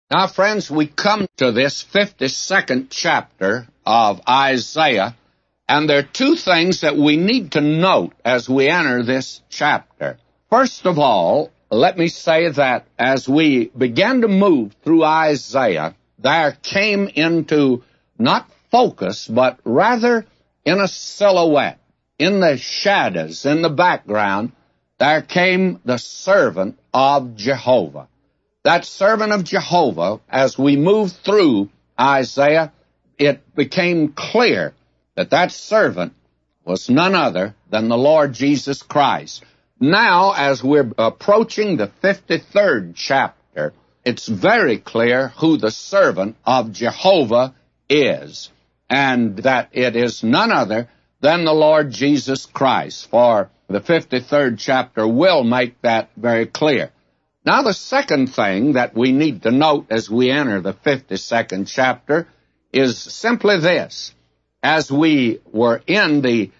Now, friends, we come to this 52nd chapter of Isaiah, and there are two things that we need to note as we enter this chapter. First of all, let me say that as we began to move through Isaiah, there came into not focus, but rather in a silhouette, in the shadows, in the background, there came the servant of Jehovah. That servant of Jehovah, as we moved through Isaiah, it became clear that that servant was none other than the Lord Jesus Christ. Now, as we're approaching the 53rd chapter, it's very clear who the servant of Jehovah is, and that it is none other than the Lord Jesus Christ, for the 53rd chapter will make that very clear. Now, the second thing that we need to note as we enter the 52nd chapter is simply this. As we were in the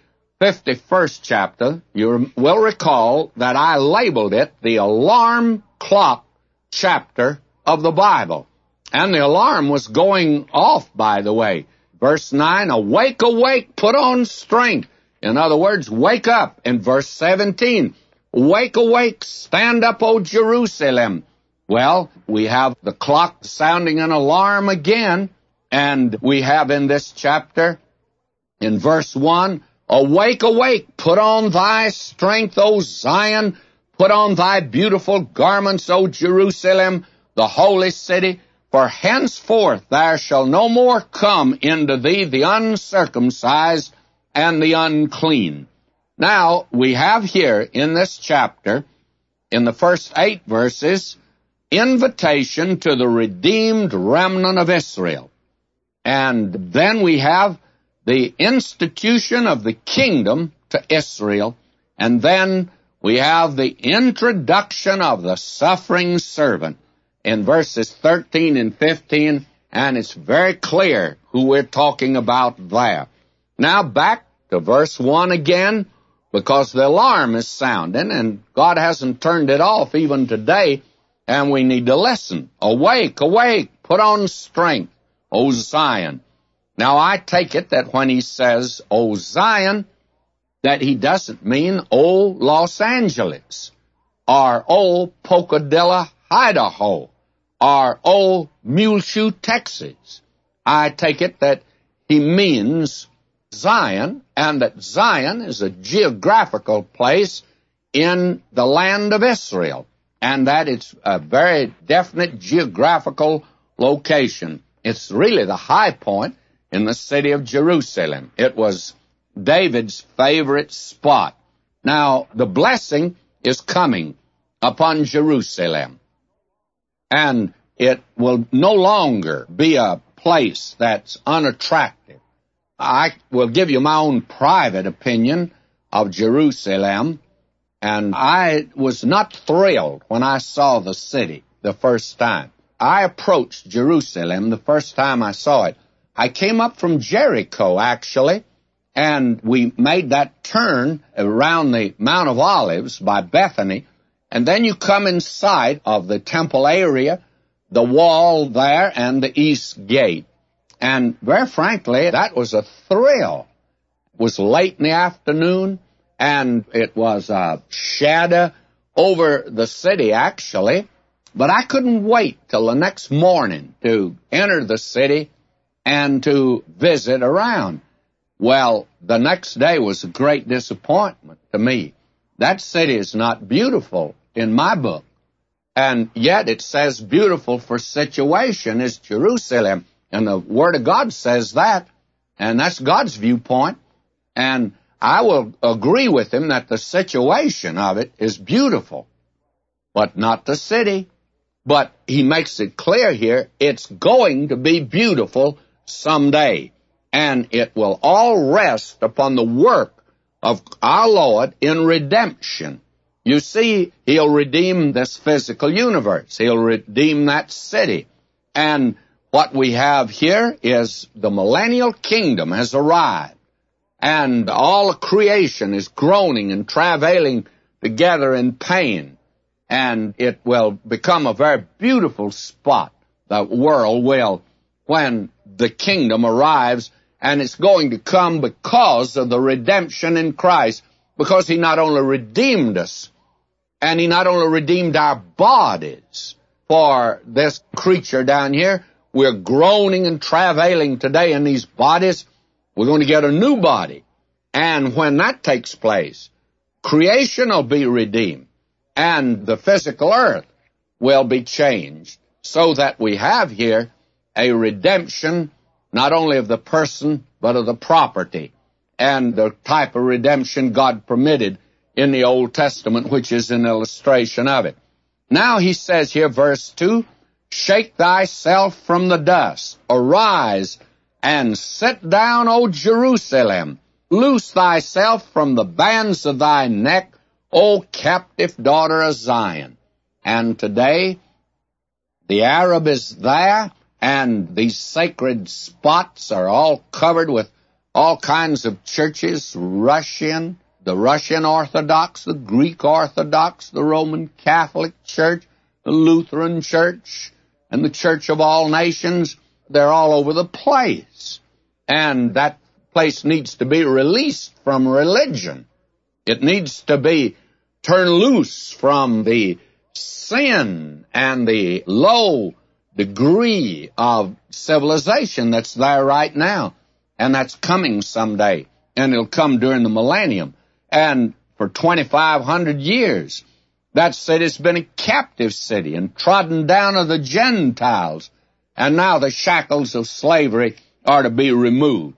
51st chapter, you will recall that I labeled it the alarm clock chapter of the Bible. And the alarm was going off, by the way. Verse 9, awake, awake, put on strength. In other words, wake up. In verse 17, wake, awake, stand up, O Jerusalem. Well, we have the clock sounding an alarm again, and we have in this chapter, in verse 1, awake, awake, put on thy strength, O Zion, put on thy beautiful garments, O Jerusalem, the holy city, for henceforth there shall no more come into thee the uncircumcised and the unclean. Now, we have here in this chapter, in the first 8 verses, invitation to the redeemed remnant of Israel. And then we have the institution of the kingdom to Israel. And then we have the introduction of the suffering servant in verses 13 and 15, and it's very clear who we're talking about there. Now back to verse 1 again, because the alarm is sounding, and God hasn't turned it off even today, and we need to listen. Awake, awake, put on strength, O Zion. Now, I take it that when he says, O Zion, that he doesn't mean O Los Angeles, or O Pocadilla, Idaho, or O Muleshoe, Texas. I take it that he means Zion, and that Zion is a geographical place in the land of Israel, and that it's a very definite geographical location. It's really the high point in the city of Jerusalem. It was David's favorite spot. Now, the blessing is coming upon Jerusalem, and it will no longer be a place that's unattractive. I will give you my own private opinion of Jerusalem, and I was not thrilled when I saw the city the first time. I approached Jerusalem the first time I saw it. I came up from Jericho, actually, and we made that turn around the Mount of Olives by Bethany, and then you come in sight of the temple area, the wall there, and the east gate. And very frankly, that was a thrill. It was late in the afternoon, and it was a shadow over the city, actually. But I couldn't wait till the next morning to enter the city and to visit around. Well, the next day was a great disappointment to me. That city is not beautiful in my book. And yet it says beautiful for situation is Jerusalem. And the Word of God says that, and that's God's viewpoint. And I will agree with him that the situation of it is beautiful, but not the city. But he makes it clear here, it's going to be beautiful someday. And it will all rest upon the work of our Lord in redemption. You see, he'll redeem this physical universe. He'll redeem that city. And what we have here is the millennial kingdom has arrived, and all of creation is groaning and travailing together in pain, and it will become a very beautiful spot. the world will when the kingdom arrives, and it's going to come because of the redemption in Christ, because He not only redeemed us, and He not only redeemed our bodies for this creature down here. We're groaning and travailing today in these bodies. We're going to get a new body. And when that takes place, creation will be redeemed, and the physical earth will be changed, so that we have here a redemption not only of the person, but of the property, and the type of redemption God permitted in the Old Testament, which is an illustration of it. Now He says here, verse 2, shake thyself from the dust, arise, and sit down, O Jerusalem. Loose thyself from the bands of thy neck, O captive daughter of Zion. And today, the Arab is there, and these sacred spots are all covered with all kinds of churches, the Russian Orthodox, the Greek Orthodox, the Roman Catholic Church, the Lutheran Church, and the Church of all nations. They're all over the place. And that place needs to be released from religion. It needs to be turned loose from the sin and the low degree of civilization that's there right now. And that's coming someday. And it'll come during the millennium. And for 2,500 years, that city's been a captive city and trodden down of the Gentiles. And now the shackles of slavery are to be removed.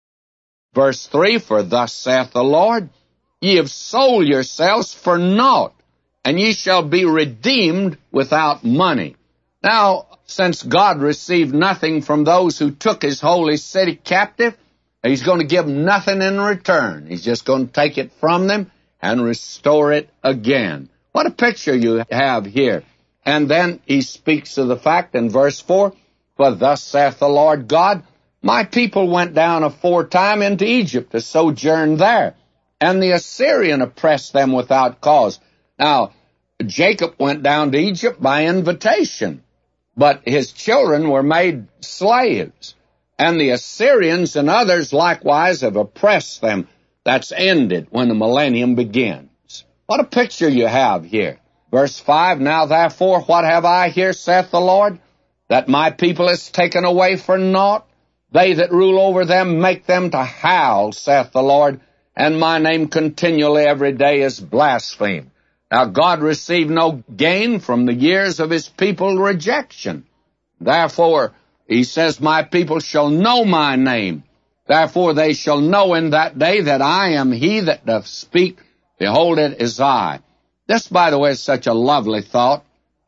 Verse 3, for thus saith the Lord, ye have sold yourselves for naught, and ye shall be redeemed without money. Now, since God received nothing from those who took His holy city captive, He's going to give nothing in return. He's just going to take it from them and restore it again. What a picture you have here. And then He speaks of the fact in verse 4, for thus saith the Lord God, my people went down aforetime into Egypt to sojourn there, and the Assyrian oppressed them without cause. Now, Jacob went down to Egypt by invitation, but his children were made slaves, and the Assyrians and others likewise have oppressed them. That's ended when the millennium begins. What a picture you have here. Verse 5, now therefore what have I here, saith the Lord, that my people is taken away for naught? They that rule over them make them to howl, saith the Lord, and my name continually every day is blasphemed. Now God received no gain from the years of His people's rejection. Therefore, He says, my people shall know my name. Therefore they shall know in that day that I am He that doth speak. Behold, it is I. This, by the way, is such a lovely thought.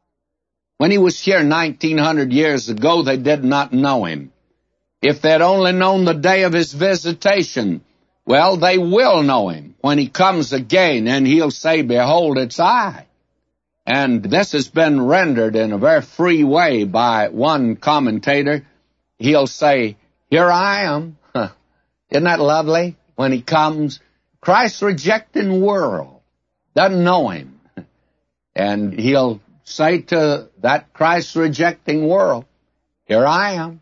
When He was here 1,900 years ago, they did not know Him. If they'd only known the day of His visitation, well, they will know Him when He comes again, and He'll say, behold, it's I. And this has been rendered in a very free way by one commentator. He'll say, here I am. Isn't that lovely? When He comes, Christ's rejecting world doesn't know Him. And He'll say to that Christ rejecting world, here I am.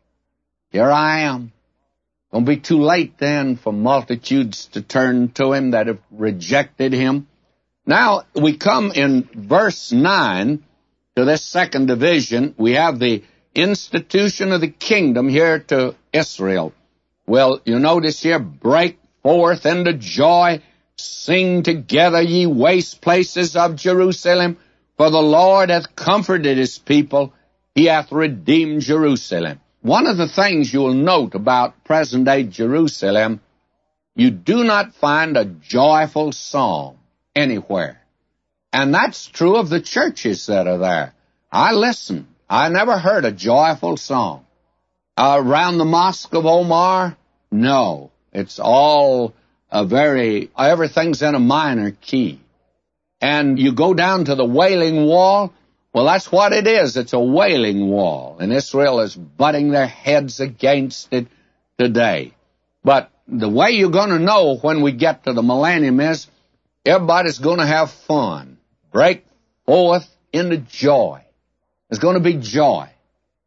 Here I am. Don't be too late then for multitudes to turn to Him that have rejected Him. Now, we come in verse 9 to this second division. We have the institution of the kingdom here to Israel. Well, you notice here, break forth into joy, sing together, ye waste places of Jerusalem, for the Lord hath comforted His people, He hath redeemed Jerusalem. One of the things you will note about present-day Jerusalem, you do not find a joyful song anywhere. And that's true of the churches that are there. I listened. I never heard a joyful song. Around the Mosque of Omar, no. It's all everything's in a minor key. And you go down to the Wailing Wall, well, that's what it is. It's a wailing wall. And Israel is butting their heads against it today. But the way you're going to know when we get to the millennium is everybody's going to have fun. Break forth into joy. There's going to be joy.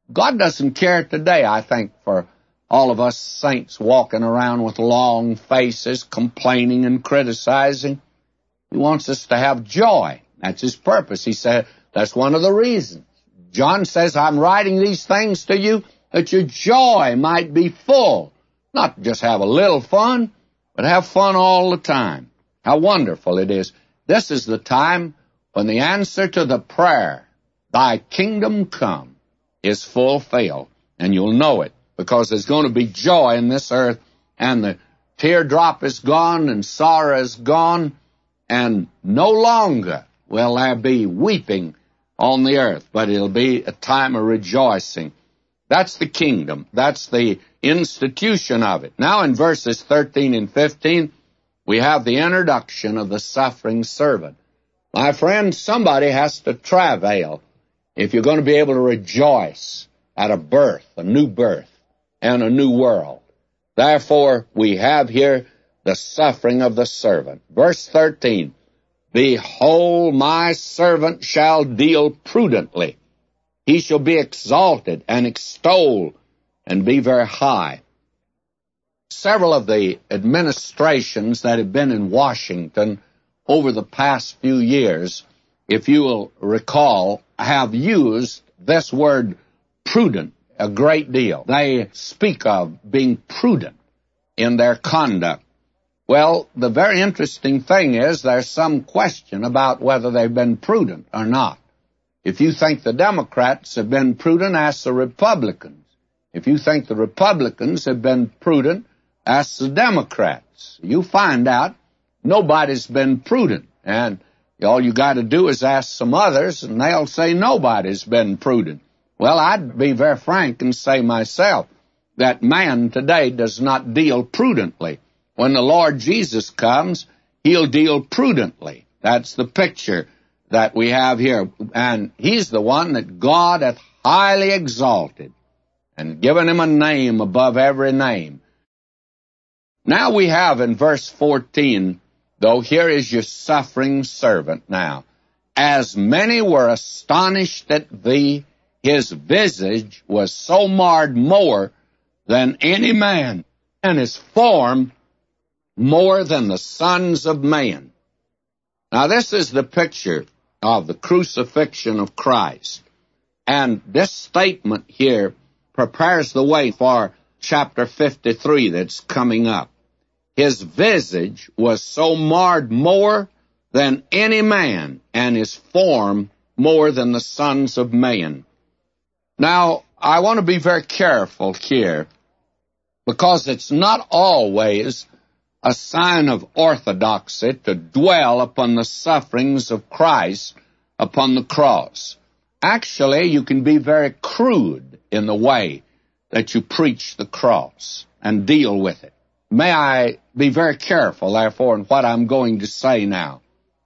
God doesn't care today, I think, for all of us saints walking around with long faces, complaining and criticizing. He wants us to have joy. That's His purpose. He said that's one of the reasons. John says, I'm writing these things to you that your joy might be full. Not just have a little fun, but have fun all the time. How wonderful it is. This is the time when the answer to the prayer, Thy kingdom come, is fulfilled. And you'll know it, because there's going to be joy in this earth, and the teardrop is gone, and sorrow is gone, and no longer will there be weeping on the earth, but it'll be a time of rejoicing. That's the kingdom. That's the institution of it. Now in verses 13 and 15, we have the introduction of the suffering servant. My friend, somebody has to travail if you're going to be able to rejoice at a birth, a new birth, and a new world. Therefore, we have here the suffering of the servant. Verse 13, Behold, my servant shall deal prudently. He shall be exalted and extolled and be very high. Several of the administrations that have been in Washington over the past few years, if you will recall, have used this word prudent a great deal. They speak of being prudent in their conduct. Well, the very interesting thing is there's some question about whether they've been prudent or not. If you think the Democrats have been prudent, ask the Republicans. If you think the Republicans have been prudent, ask the Democrats. You find out nobody's been prudent. And all you got to do is ask some others, and they'll say nobody's been prudent. Well, I'd be very frank and say myself that man today does not deal prudently. When the Lord Jesus comes, He'll deal prudently. That's the picture that we have here. And He's the one that God hath highly exalted and given Him a name above every name. Now we have in verse 14, though here is your suffering servant now. As many were astonished at thee, his visage was so marred more than any man, and his form more than the sons of man. Now this is the picture of the crucifixion of Christ. And this statement here prepares the way for chapter 53 that's coming up. His visage was so marred more than any man, and his form more than the sons of man. Now, I want to be very careful here, because it's not always a sign of orthodoxy to dwell upon the sufferings of Christ upon the cross. Actually, you can be very crude in the way that you preach the cross and deal with it. May I be very careful, therefore, in what I'm going to say now.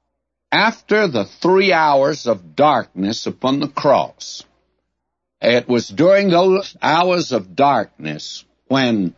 After the 3 hours of darkness upon the cross, it was during those hours of darkness when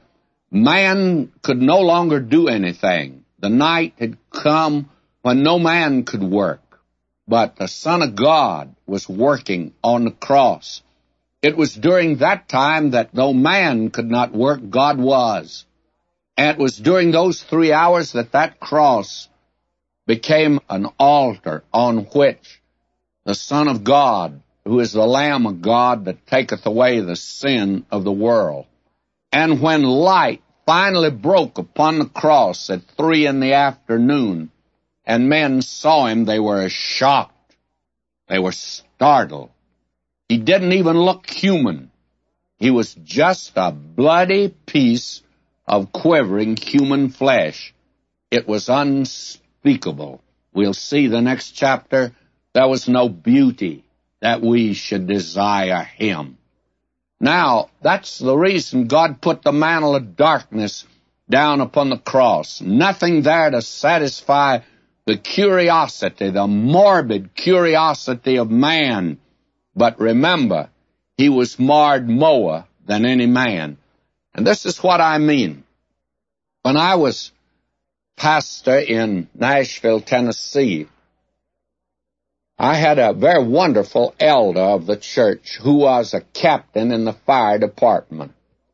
man could no longer do anything. The night had come when no man could work, but the Son of God was working on the cross. It was during that time that though man could not work, God was. And it was during those 3 hours that that cross became an altar on which the Son of God, who is the Lamb of God that taketh away the sin of the world. And when light finally broke upon the cross at 3 p.m, and men saw Him, they were shocked. They were startled. He didn't even look human. He was just a bloody piece of quivering human flesh. It was unspeakable. We'll see the next chapter. There was no beauty that we should desire Him. Now, that's the reason God put the mantle of darkness down upon the cross. Nothing there to satisfy the curiosity, the morbid curiosity of man. But remember, He was marred more than any man. And this is what I mean. When I was pastor in Nashville, Tennessee, I had a very wonderful elder of the church who was a captain in the fire department.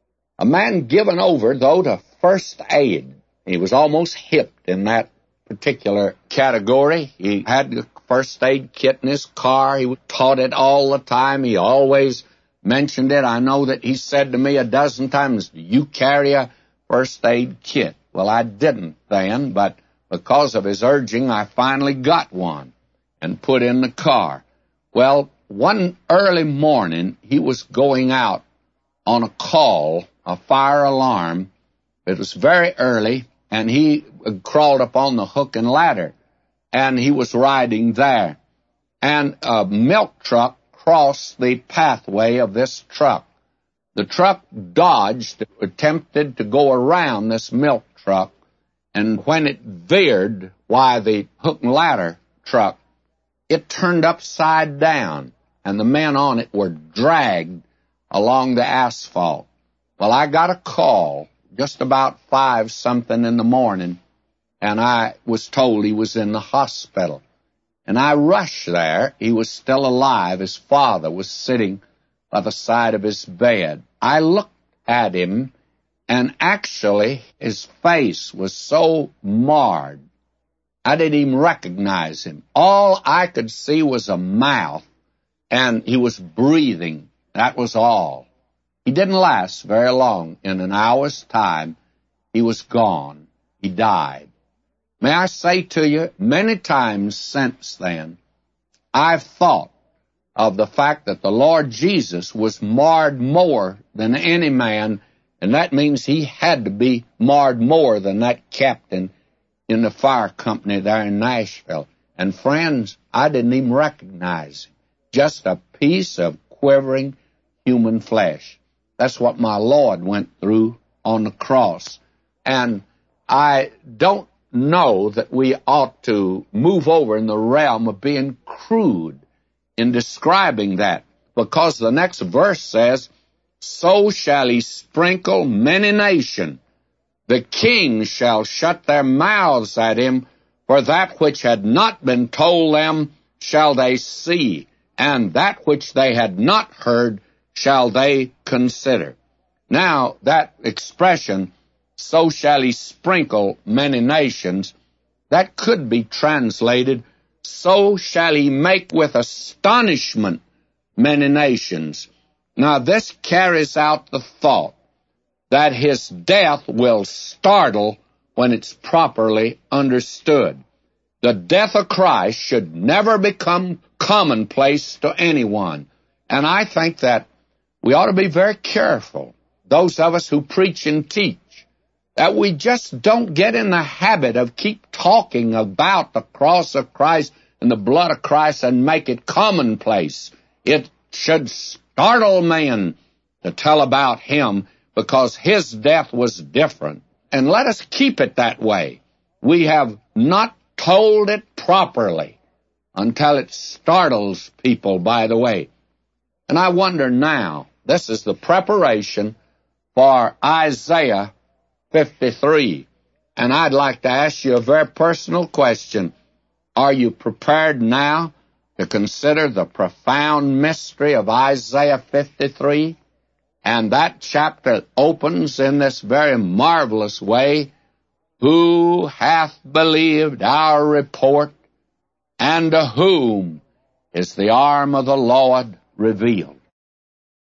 A man given over, though, to first aid. He was almost hipped in that particular category. He had the first aid kit in his car. He taught it all the time. He always mentioned it. I know that he said to me a dozen times, "Do you carry a first aid kit?" Well, I didn't then, but because of his urging, I finally got one and put in the car. Well, one early morning, he was going out on a call, a fire alarm. It was very early, and he crawled up on the hook and ladder, and he was riding there. And a milk truck crossed the pathway of this truck. The truck dodged, attempted to go around this milk truck, and when it veered, why, the hook and ladder truck, it turned upside down, and the men on it were dragged along the asphalt. Well, I got a call just about 5-something in the morning, and I was told he was in the hospital. And I rushed there. He was still alive. His father was sitting by the side of his bed. I looked at him, and actually his face was so marred, I didn't even recognize him. All I could see was a mouth, and he was breathing. That was all. He didn't last very long. In an hour's time, he was gone. He died. May I say to you, many times since then, I've thought of the fact that the Lord Jesus was marred more than any man, and that means he had to be marred more than that captain in the fire company there in Nashville. And friends, I didn't even recognize him. Just a piece of quivering human flesh. That's what my Lord went through on the cross. And I don't know that we ought to move over in the realm of being crude in describing that, because the next verse says, "So shall he sprinkle many nations. The kings shall shut their mouths at him, for that which had not been told them shall they see, and that which they had not heard shall they consider." Now, that expression, "so shall he sprinkle many nations," that could be translated, "so shall he make with astonishment many nations." Now, this carries out the thought that his death will startle when it's properly understood. The death of Christ should never become commonplace to anyone. And I think that we ought to be very careful, those of us who preach and teach, that we just don't get in the habit of keep talking about the cross of Christ and the blood of Christ and make it commonplace. It should startle men to tell about him, because his death was different. And let us keep it that way. We have not told it properly until it startles people, by the way. And I wonder now, this is the preparation for Isaiah 53. And I'd like to ask you a very personal question. Are you prepared now to consider the profound mystery of Isaiah 53? And that chapter opens in this very marvelous way, "Who hath believed our report, and to whom is the arm of the Lord revealed?"